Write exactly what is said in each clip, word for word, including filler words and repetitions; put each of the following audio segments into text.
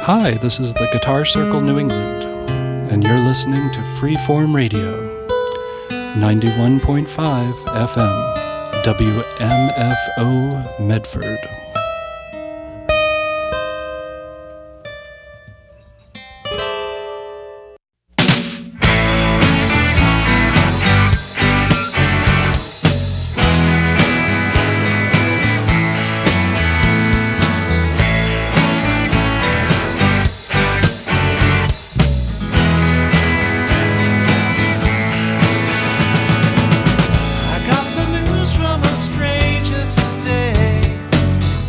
Hi, this is the Guitar Circle New England, and you're listening to Freeform Radio, ninety-one point five F M, W M F O Medford. I got the news from a stranger today.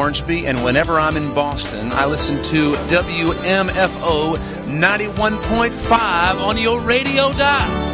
Hornsby, and whenever I'm in Boston, I listen to W M F O ninety-one point five on your radio dial.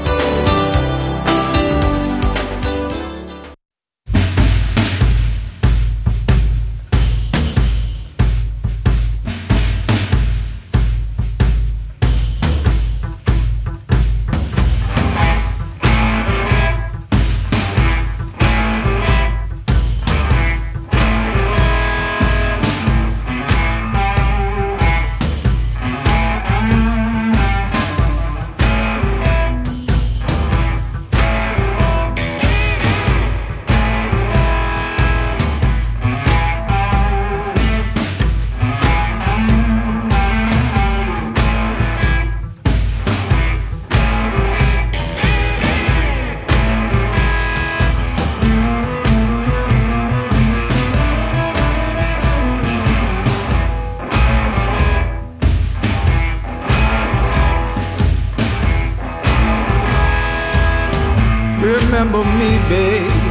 Remember me, babe,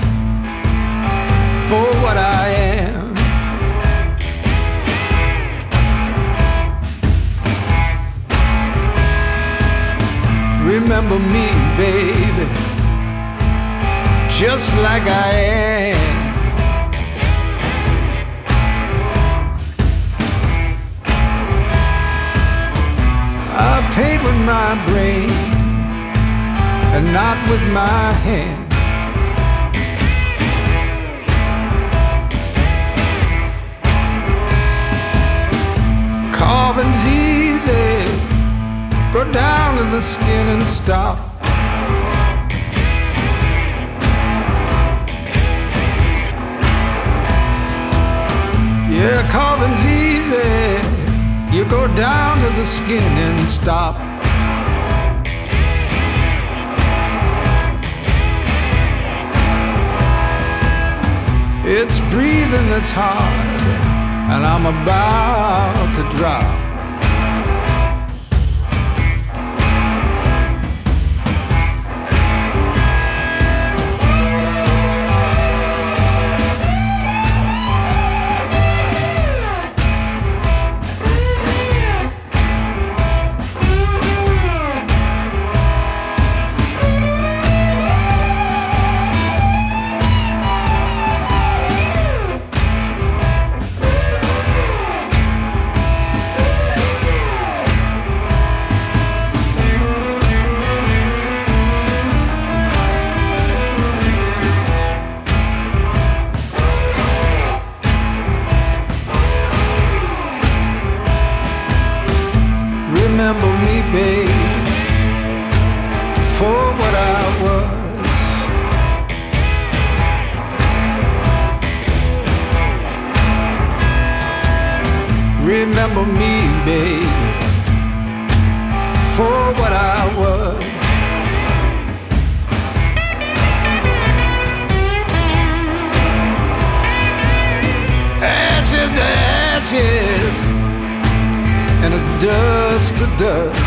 for what I am. Remember me, baby, just like I am. I paint with my brain and not with my hand. Carving's easy, go down to the skin and stop. Yeah, carving's easy, you go down to the skin and stop. It's breathing that's hard, and I'm about to drop. Remember me, babe, for what I was. Remember me, babe, for what I was. Ashes to ashes, and a dust to dust.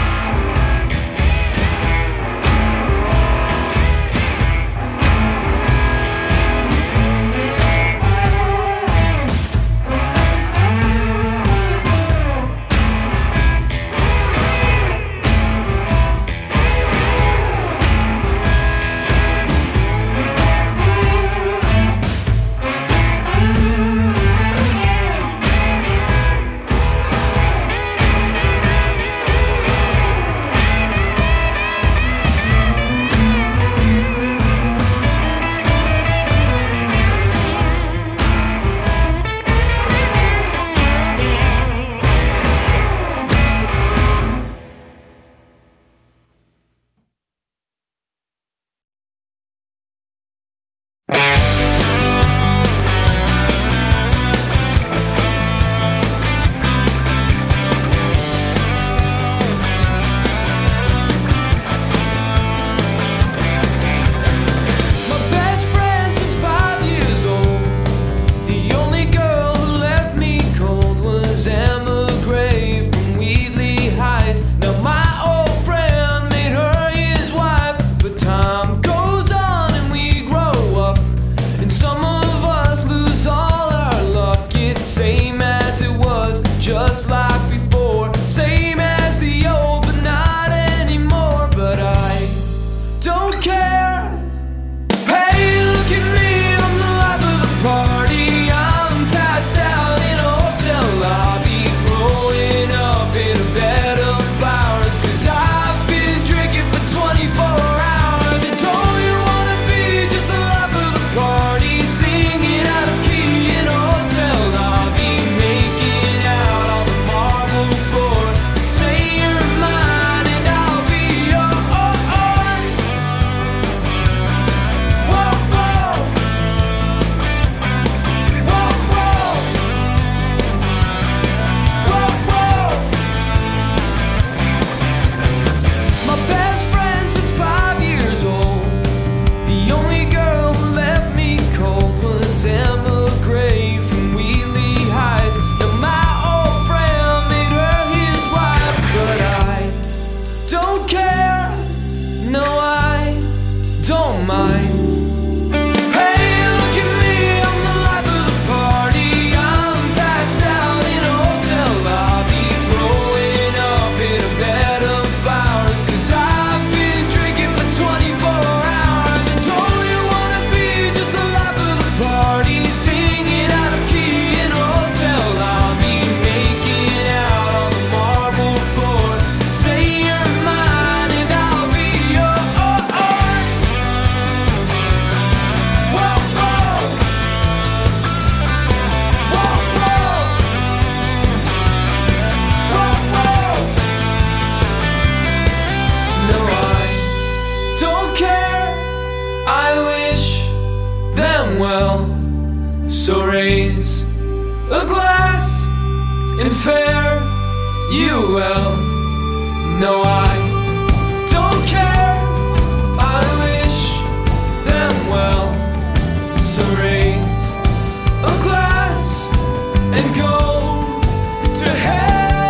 a glass and fare you well. No, I don't care, I wish them well. So raise a glass and go to hell.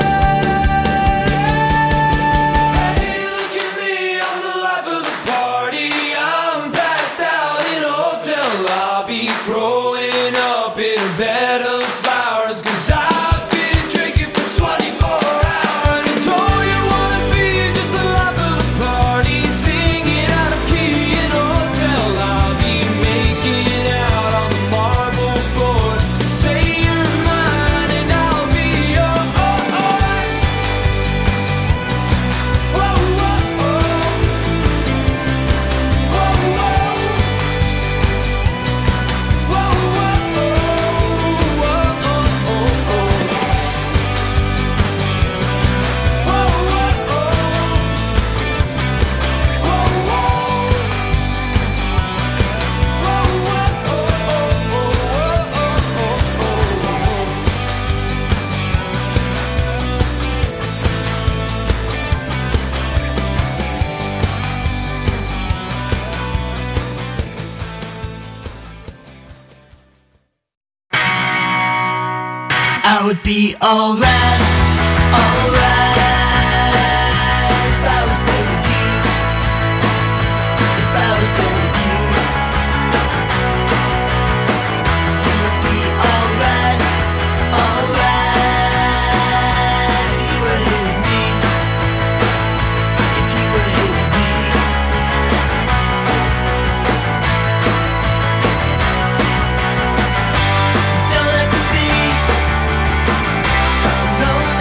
Hey, look at me, I'm the life of the party. I'm passed out in a hotel lobby, growing up in a bed of flowers, 'cause I've been drinking for twenty-four hours. And don't you wanna be just the life of the party, singing out of key in a hotel lobby, making out on the marble floor. Say you're mine and I'll be yours. Whoa, whoa, whoa. Whoa, whoa. Whoa, whoa, whoa. Whoa, oh, oh, oh. Whoa, whoa, oh. Whoa, whoa. Whoa, whoa, oh, oh, oh, oh, oh, oh. I would be alright, alright if I was there with you, if I was there with you. You would be alright, alright if you were here with me, if you were here with me. You don't have to be alone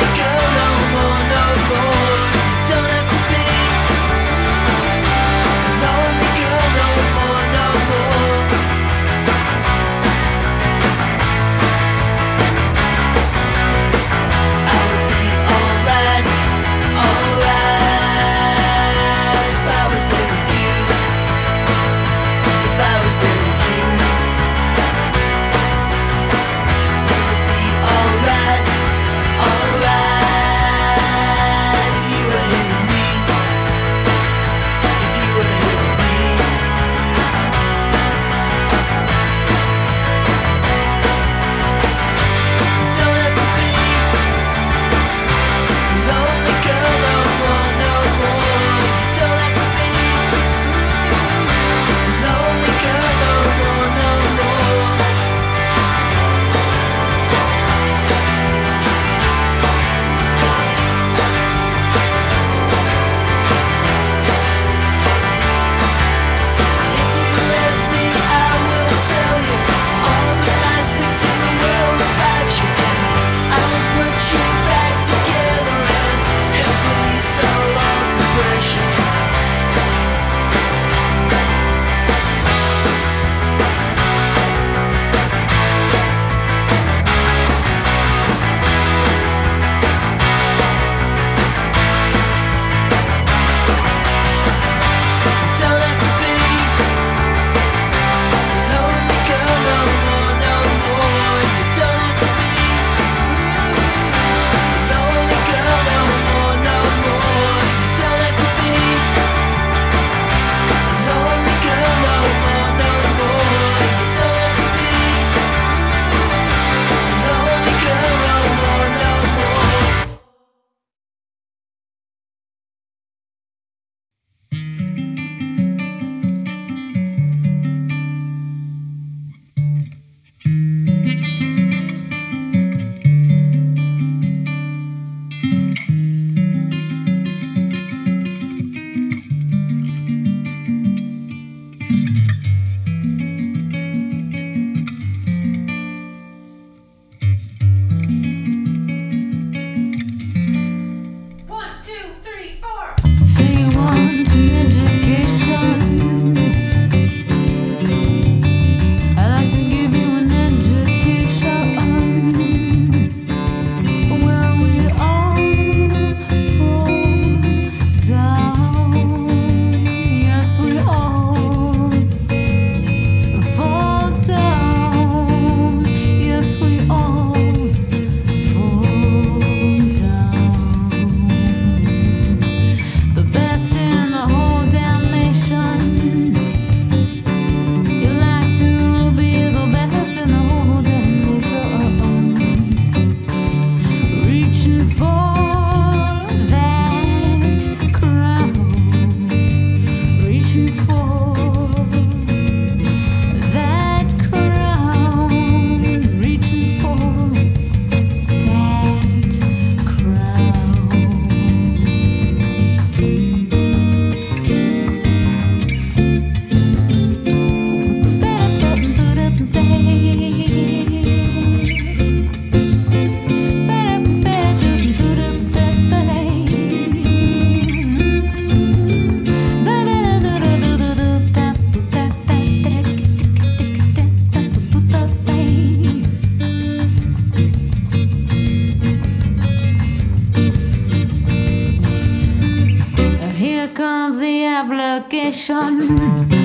comes the application.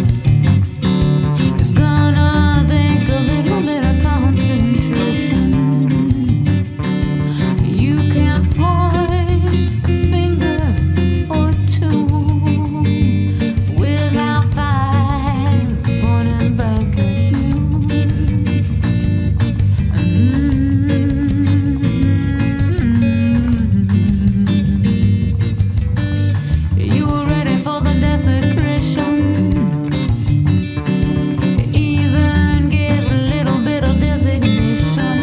It's gonna take a little bit of concentration. You can't point a finger or two without five pointing back at you. You were ready for the desecration. Even gave a little bit of designation.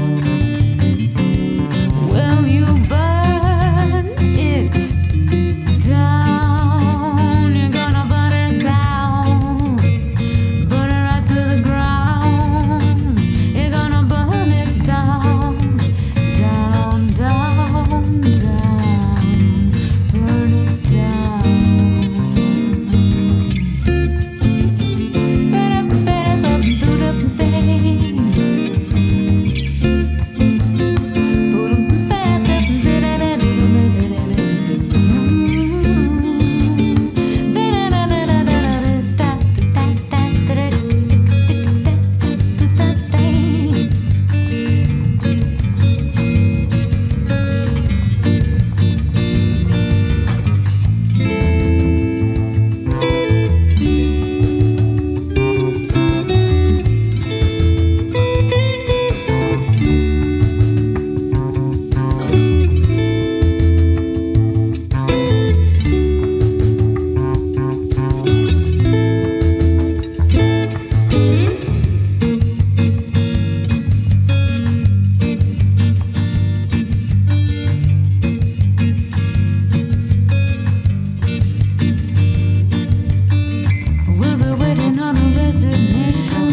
Well, you burn it down. You're gonna burn it down. Burn it right to the ground. You're gonna burn it down. Down, down, down. Burn it down. We'll be waiting on a resignation.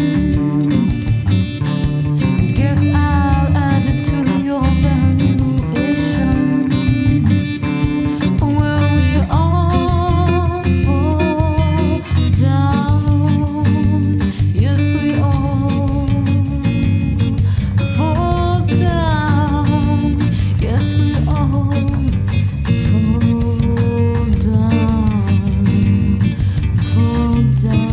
Guess I'll add it to your valuation. Will we all fall down? Yes, we all fall down. Yes, we all fall down. Fall down.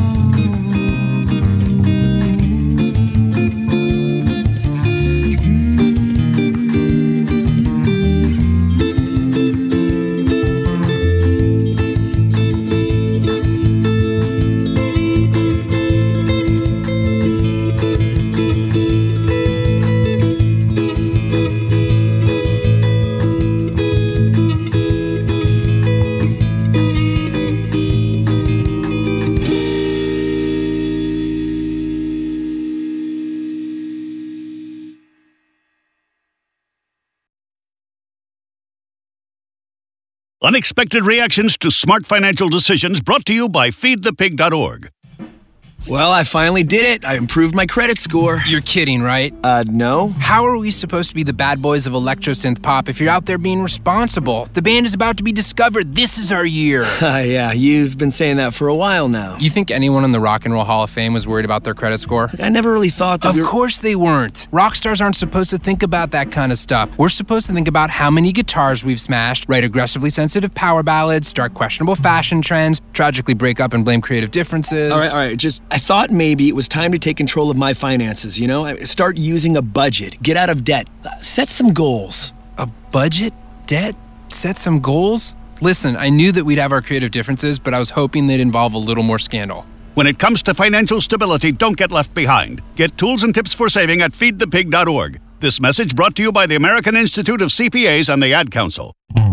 Unexpected reactions to smart financial decisions brought to you by feed the pig dot org. Well, I finally did it. I improved my credit score. You're kidding, right? Uh, no. How are we supposed to be the bad boys of electro-synth pop if you're out there being responsible? The band is about to be discovered. This is our year. Uh, yeah, you've been saying that for a while now. You think anyone in the Rock and Roll Hall of Fame was worried about their credit score? I never really thought that Of we were- course they weren't. Rock stars aren't supposed to think about that kind of stuff. We're supposed to think about how many guitars we've smashed, write aggressively sensitive power ballads, start questionable fashion trends, tragically break up and blame creative differences. All right, all right, just, I thought maybe it was time to take control of my finances, you know? Start using a budget, get out of debt, set some goals. A budget? Debt? Set some goals? Listen, I knew that we'd have our creative differences, but I was hoping they'd involve a little more scandal. When it comes to financial stability, don't get left behind. Get tools and tips for saving at feed the pig dot org. This message brought to you by the American Institute of C P As and the Ad Council.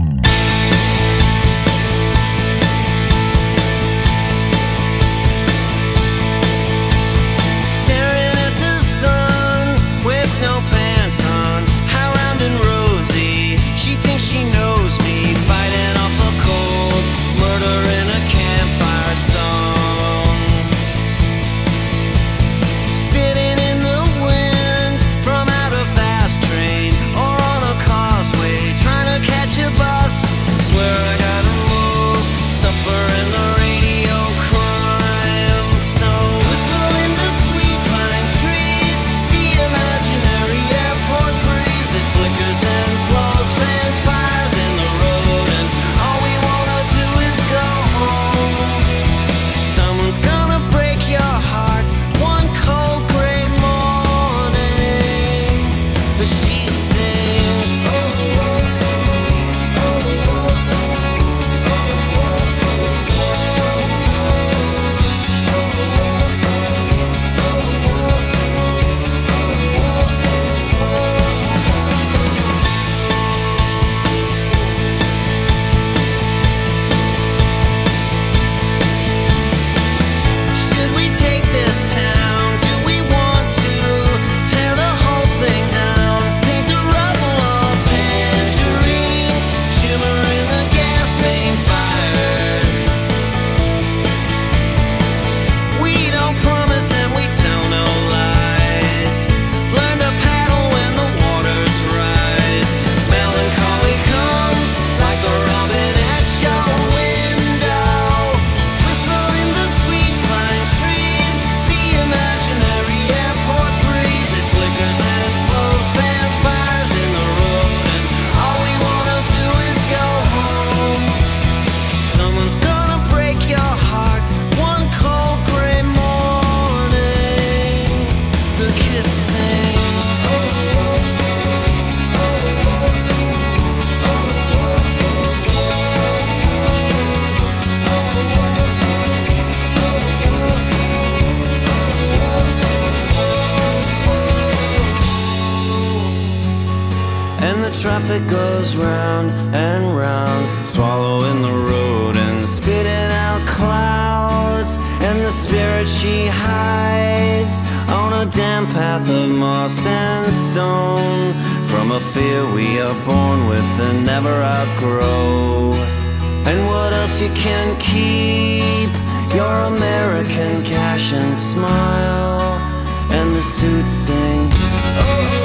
Staring at the sun with no pants on, how round and rosy. She thinks she knows me, fighting off a cold, murder in a campfire song. Spitting in the wind from out a fast train or on a causeway, trying to catch a bus. goes round and round, swallowing the road and spitting out clouds. And the spirit she hides on a damp path of moss and stone, from a fear we are born with and never outgrow. And what else you can keep? Your American cash and smile. And the suits sing, oh.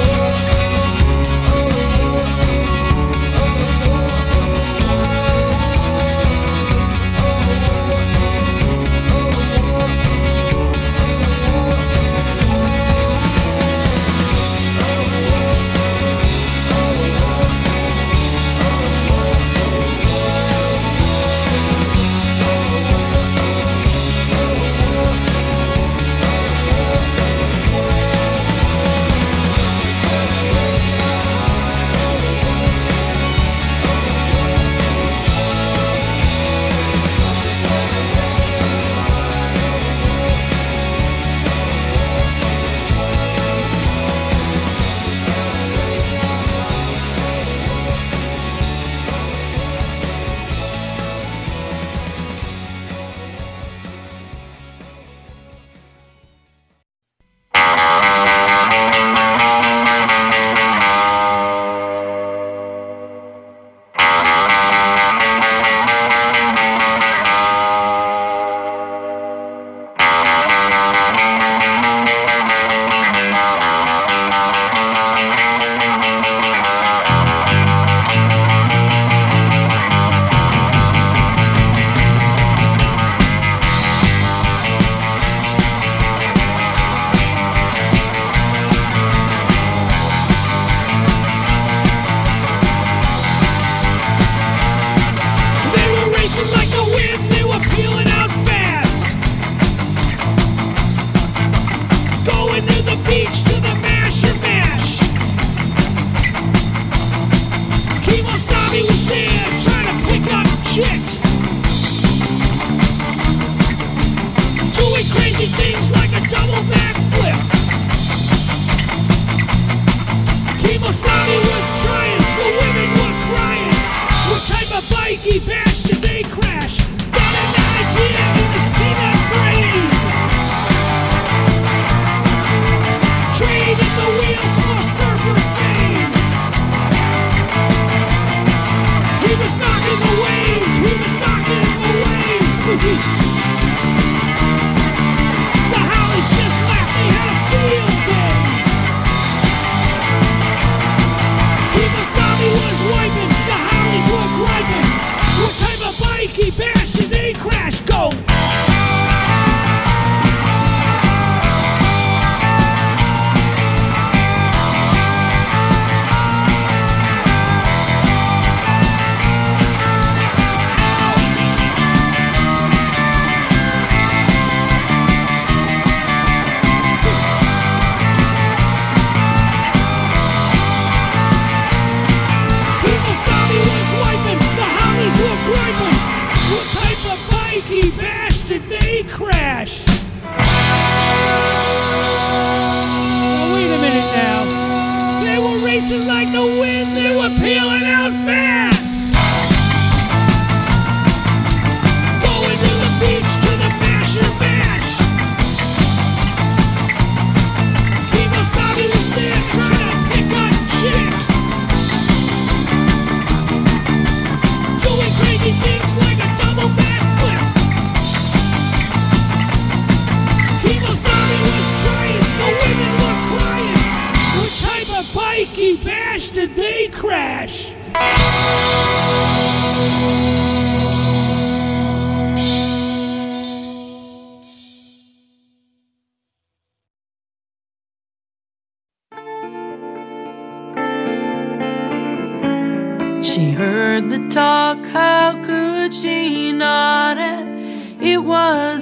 She heard the talk, how could she not have? It was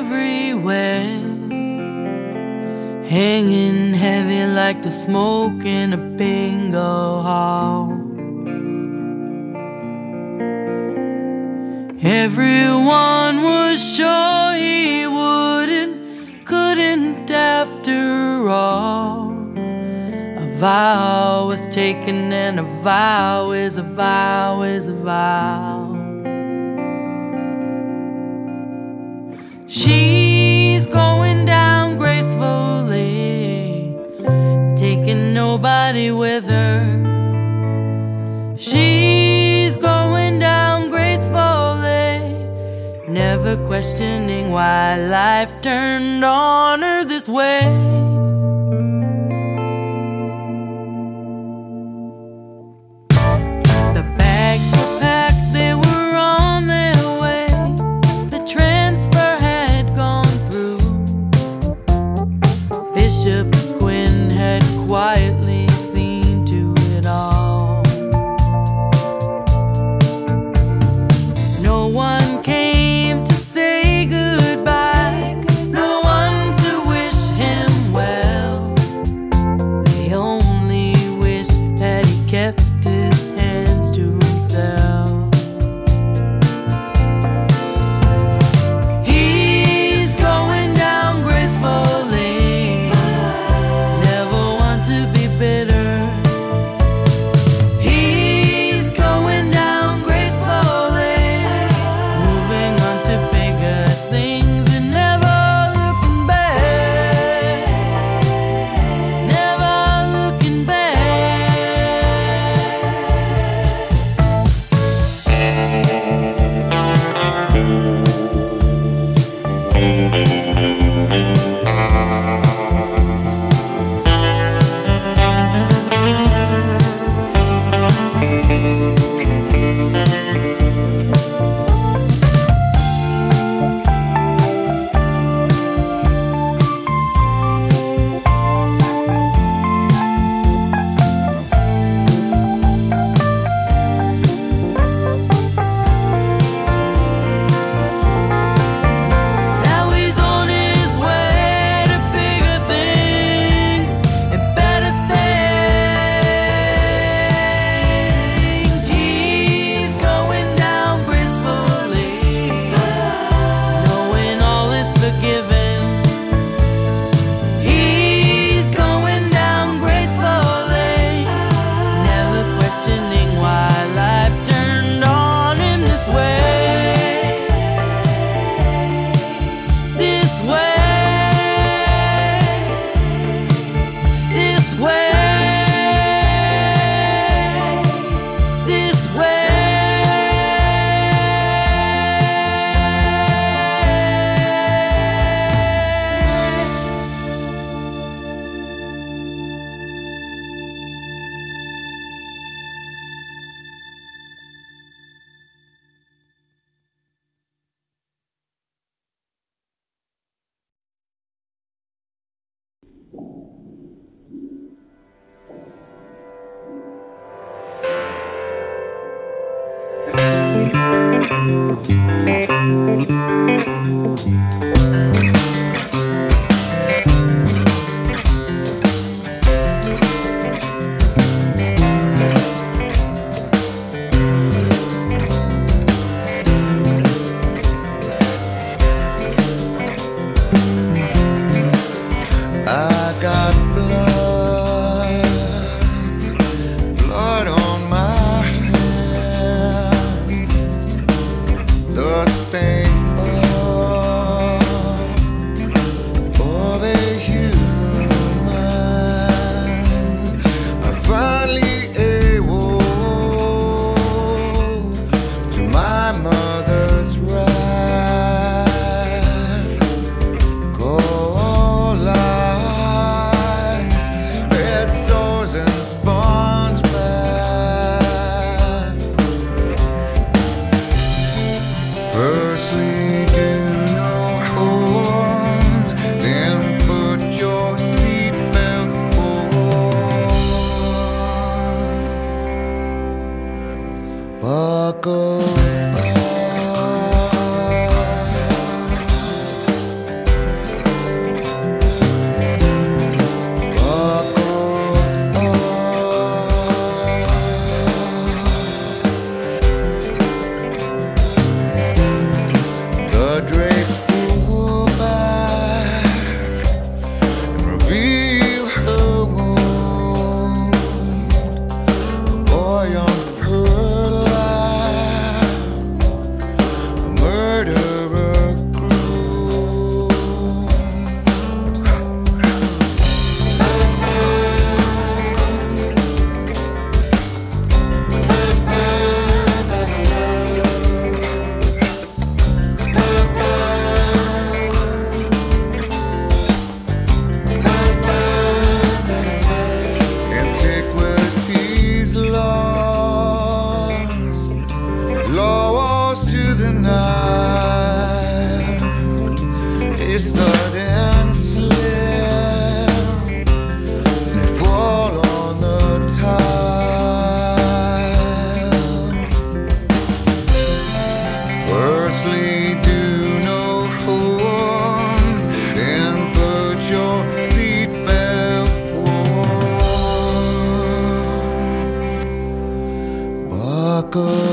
everywhere, hanging heavy like the smoke in a bingo hall. Everyone was sure he wouldn't, couldn't after all. A vow was taken, and a vow is a vow is a vow. She's going down gracefully, taking nobody with her. She's going down gracefully, never questioning why life turned on her this way. The bags were packed, they were on their way. The transfer had gone through. Bishop Quinn had quietly seen to it all. No one came to say goodbye, no one to wish him well. They only wish that he kept his hands to himself. He's going down gracefully, never want to be bitter. He's going down gracefully, moving on to bigger things and never looking back, never looking back. Now he's on his way to bigger things and better things. He's going down gracefully, knowing all is forgiven. He's going down gracefully, never questioning why life turned on him this way. This way, this way, this I got blood, blood on my hands, the stain of, of a human. I'm finally able to my mother's wrath. Cold lies, red sores and sponge baths. Firstly, do no harm, then put your seatbelt on. Buckle up. night. It's sudden slip, and they fall on the tile. Firstly, do no harm and put your seatbelt on. Buckle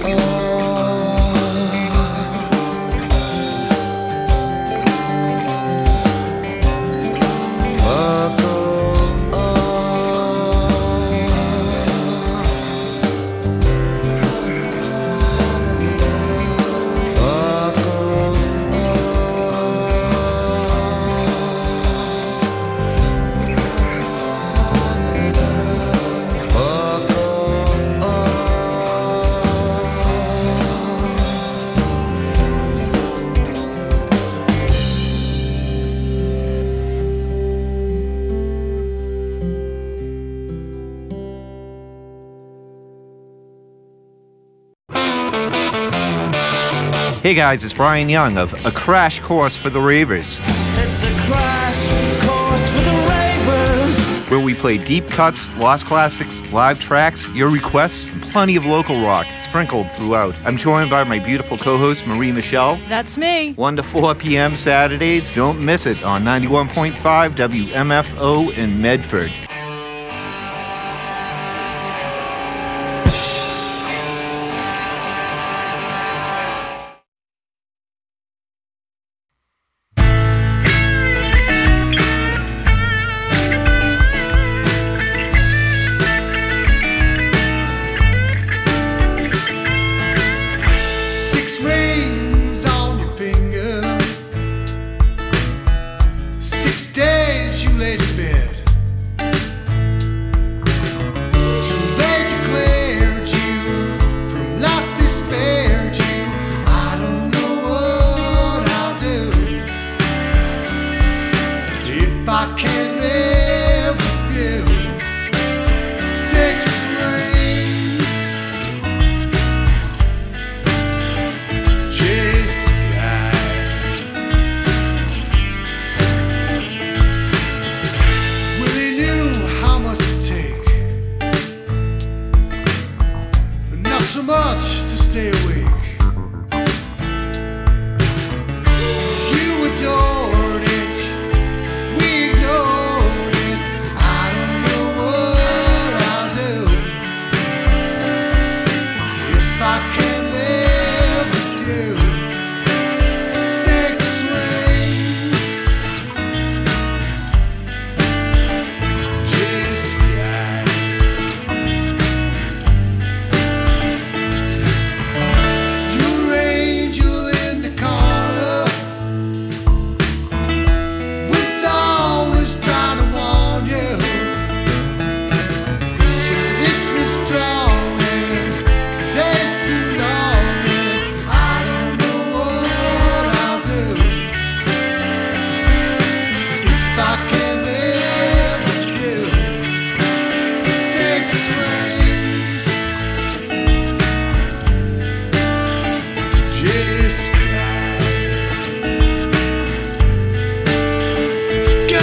Hey guys, it's Brian Young of A Crash Course for the Ravers, It's a crash course for the ravers. where we play deep cuts, lost classics, live tracks, your requests, and plenty of local rock sprinkled throughout. I'm joined by my beautiful co-host Marie Michelle. That's me. one to four p.m. Saturdays. Don't miss it on ninety-one point five W M F O in Medford. Six rings on your finger, six days you laid in bed. Till they declared you from life, they spared you. I don't know what I'll do if I can't live with you. Six rings, just Willie knew how much to take, but not so much to stay awake. You adored it, we ignored it. I don't know what I'll do if I can't live with you. Six rings, just Your angel in the corner was always trying to warn you. It's been strong and the day's too long, and I don't know what I'll do if I can't live with you. Six rings, just go.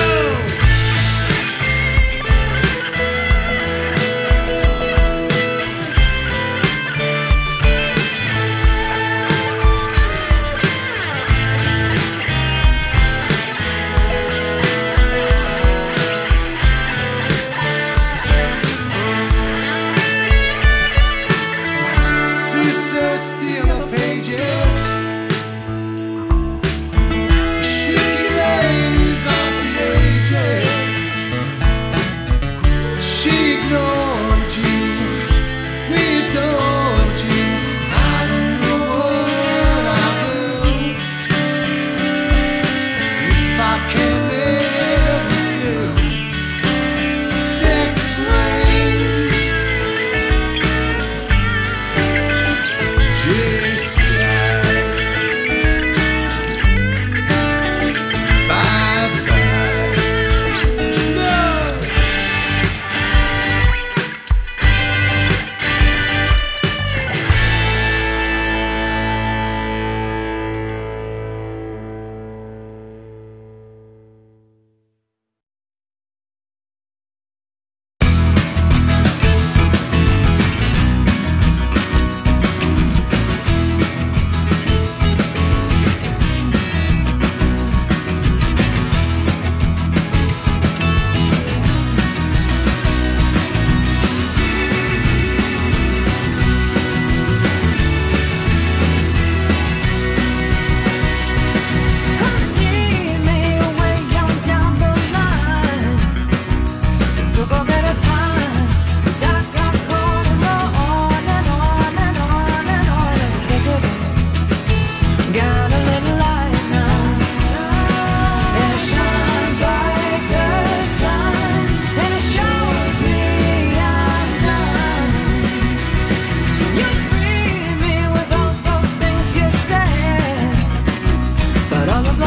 So you search the yellow pages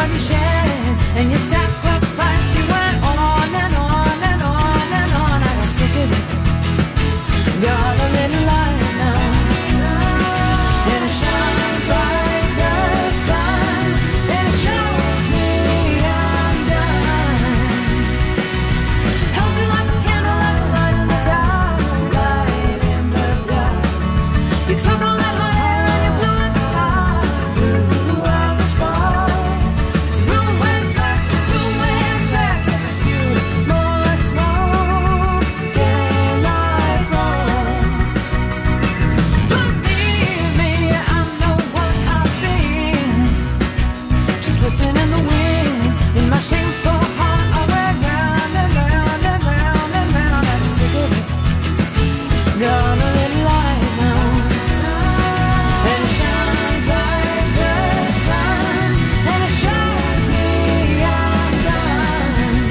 blood you shed and your sacrifice. You went on and on and on and on. I got sick of it. Got a little light now, and it shines like the sun, and it shows me I'm done. Held me like a candle, like a light in the dark, light in the dark. You took all that my hair and you blew in the sky, blew out the spark. So who went back, who went back? Yes, I spewed more smoke, daylight roll. Believe me, I know what I've been, just twisting in the wind. In my shameful heart, I went round and round and round and round. I'm sick of it. Got a little light now, and it shines like the sun, and it shows me I'm done.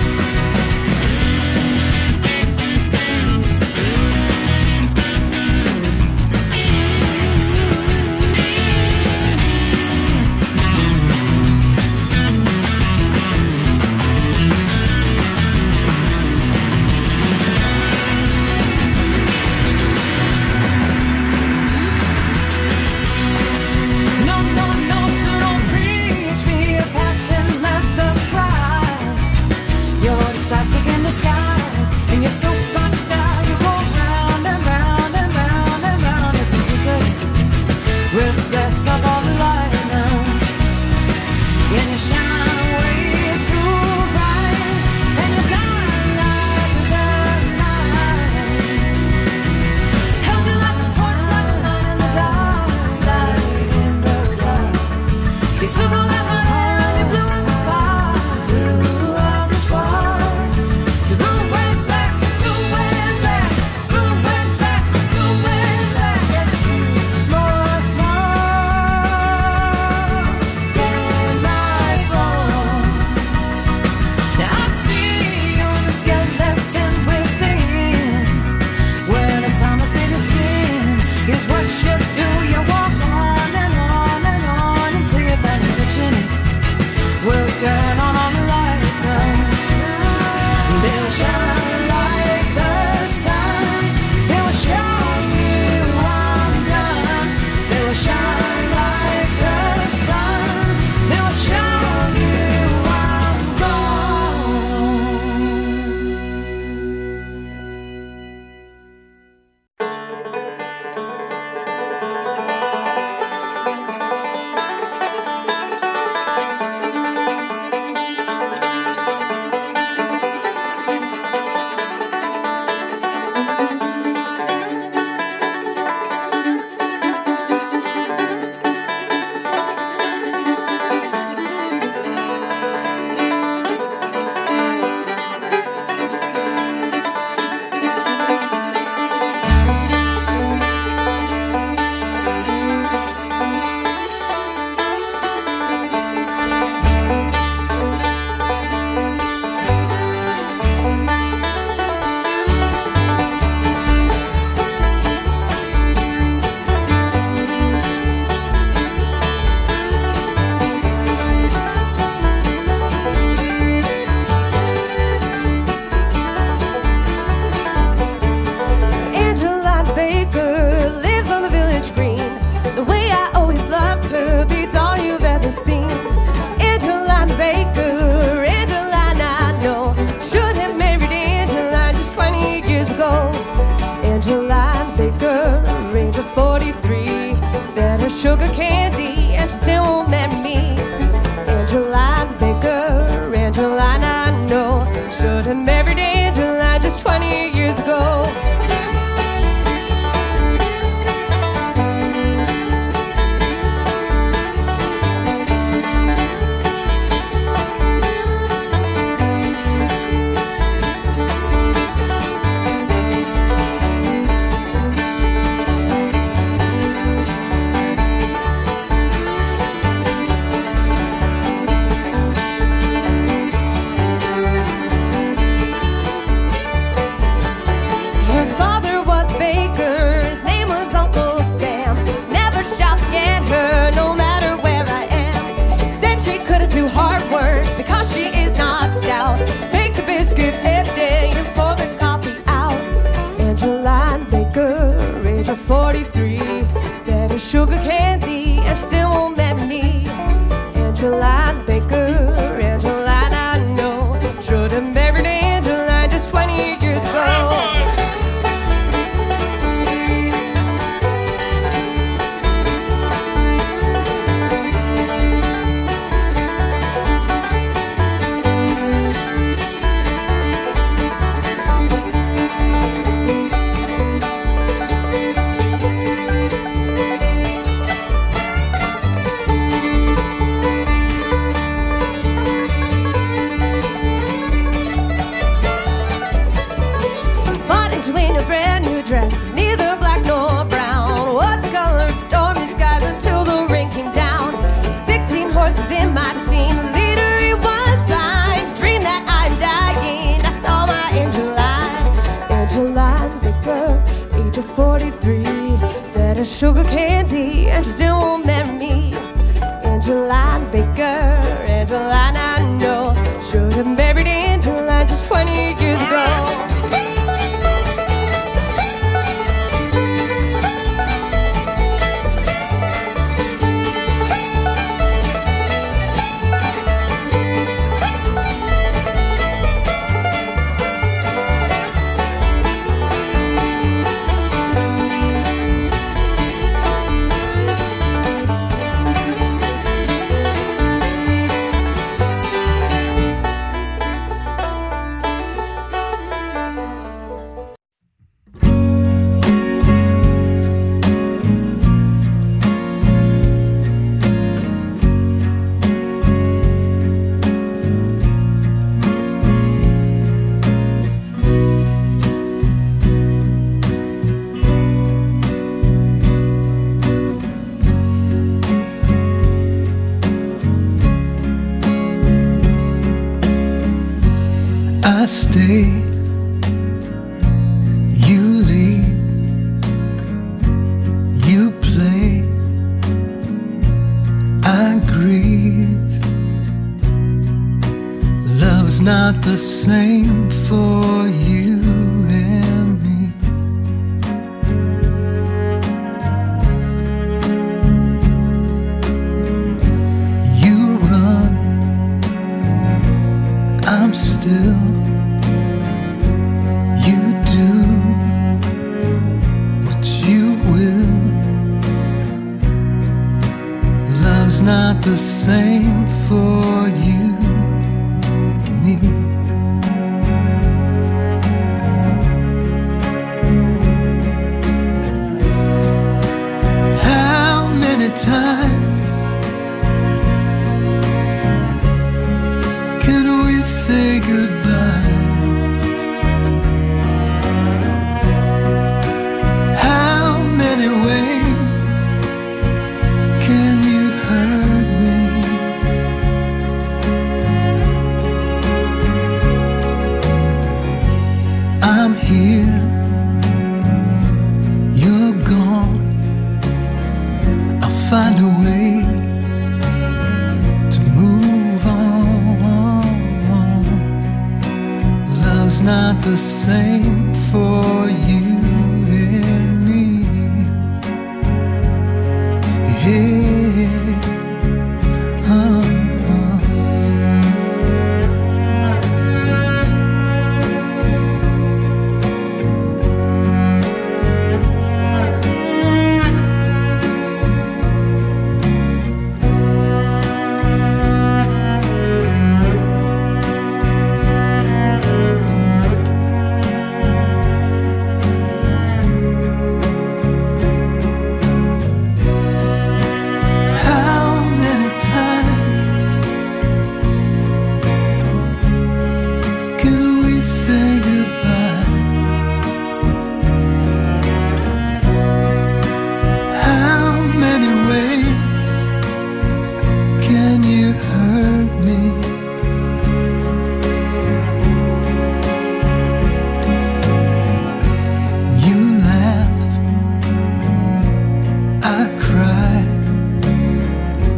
No, no, no, so don't preach me a patent leather pride. You're just plastic in disguise, and you're so fun style. You go round and round and round and round. It's a secret, reflects of all the light now, and you shine way too bright, and you got like the night. Held me like a torch, like a light in the dark, light in the dark. You took all that my hair and you blew out the spark, blew out the spark. So who went back, who went back, who went back, who went back? Yes, more smoke, daylight roll. Now I see you're the skeleton within. When it's time to save your skin, here's what you do. You walk on and on and on until you find a switch in it. We'll turn on all the lights now. They'll shine like the sun. They will show you I'm done. They will shine like the sun. They will show you I'm gone. Angela Baker lives on the village green. The way I always loved her beats all you've ever seen. Angela Baker, Angeline I know, should have married Angeline just twenty years ago. Angeline Baker, range of forty-three, fed her sugar candy and she still won't marry me. Angeline Baker, Angeline I know, should have married Angeline just twenty years ago. Her father to hard work because she is not stout. Bake the biscuits every day and pour the coffee out. Angeline Baker, age of forty-three, better sugar candy and she still won't marry me. Angeline Baker, Angeline I know, should have married Angeline just twenty years ago. A brand new dress, neither black nor brown, was the color of stormy skies until the rain came down. Sixteen horses in my team, the leader he was blind. Dreamed that I'm dying, I saw my Angeline. Angeline Baker, age of forty-three, fed her sugar candy and she still won't marry me. Angeline Baker, Angeline I know, should have married Angeline just twenty years ago. I stay, you lead, you play, I grieve. Love's not the same for you and me. You run, I'm still. Not the same for you and me. How many times can we say goodbye? How many ways can you hurt me? I'm here, you're gone. I'll find a way to move on. Love's not the same